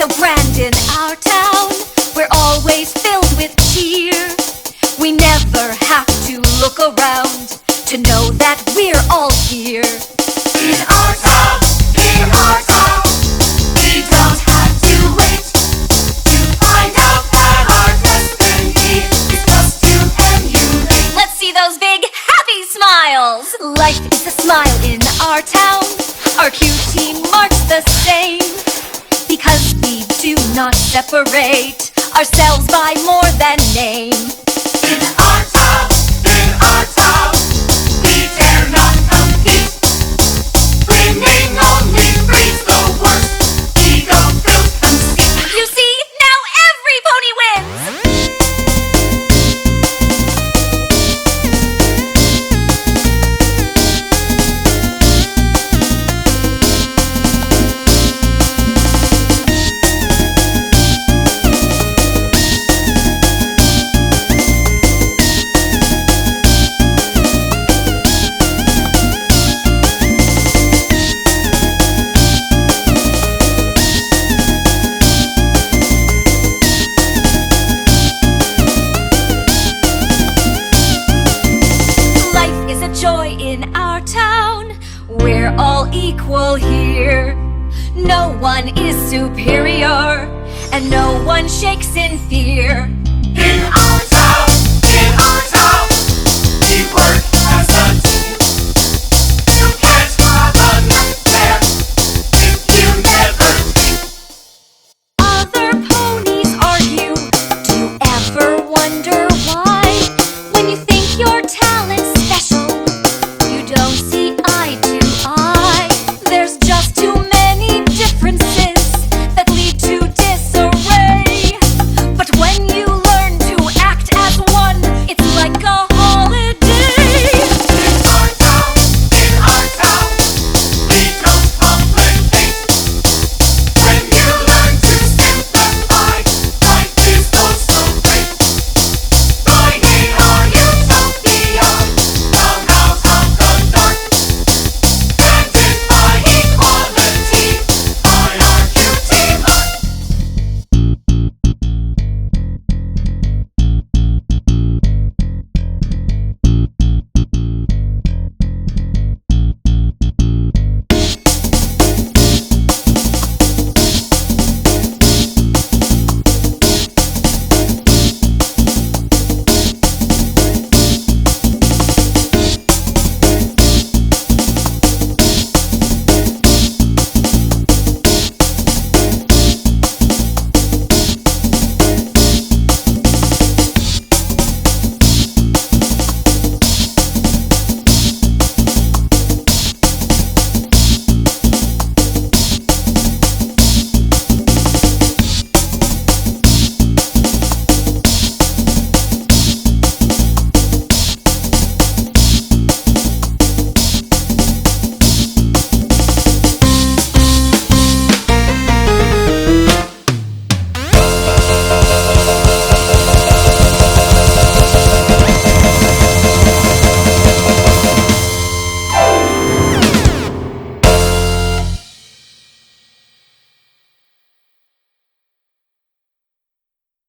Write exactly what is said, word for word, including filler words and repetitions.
so grand in our town. We're always filled with cheer. We never have to look around to know that we're all here. In our town, in our town, we don't have to wait to find out that our destiny is just to emulate. Let's see those big happy smiles. Life is a smile in our town. Our Q team marks the same, because we do not separate ourselves by more than name. In our town, in our town, we dare not compete. Winning only breeds the worst ego filled conceit. You see, now every pony wins! Joy in our town, we're all equal here. No one is superior, and no one shakes in fear.